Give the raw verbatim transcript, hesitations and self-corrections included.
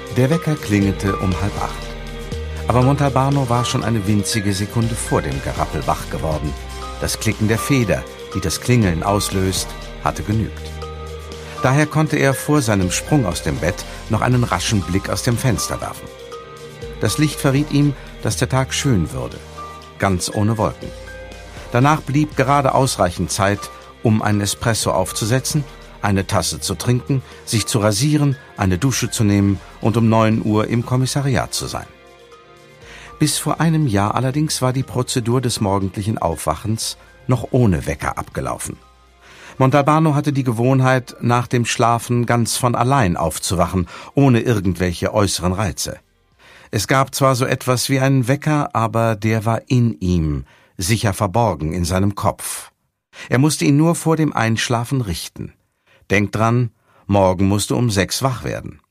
Der Wecker klingelte um halb acht. Aber Montalbano war schon eine winzige Sekunde vor dem Gerappel wach geworden. Das Klicken der Feder, die das Klingeln auslöst, hatte genügt. Daher konnte er vor seinem Sprung aus dem Bett noch einen raschen Blick aus dem Fenster werfen. Das Licht verriet ihm, dass der Tag schön würde, ganz ohne Wolken. Danach blieb gerade ausreichend Zeit, um einen Espresso aufzusetzen, eine Tasse zu trinken, sich zu rasieren, eine Dusche zu nehmen und um neun Uhr im Kommissariat zu sein. Bis vor einem Jahr allerdings war die Prozedur des morgendlichen Aufwachens noch ohne Wecker abgelaufen. Montalbano hatte die Gewohnheit, nach dem Schlafen ganz von allein aufzuwachen, ohne irgendwelche äußeren Reize. Es gab zwar so etwas wie einen Wecker, aber der war in ihm, sicher verborgen in seinem Kopf. Er musste ihn nur vor dem Einschlafen richten. Denk dran, morgen musst du um sechs wach werden.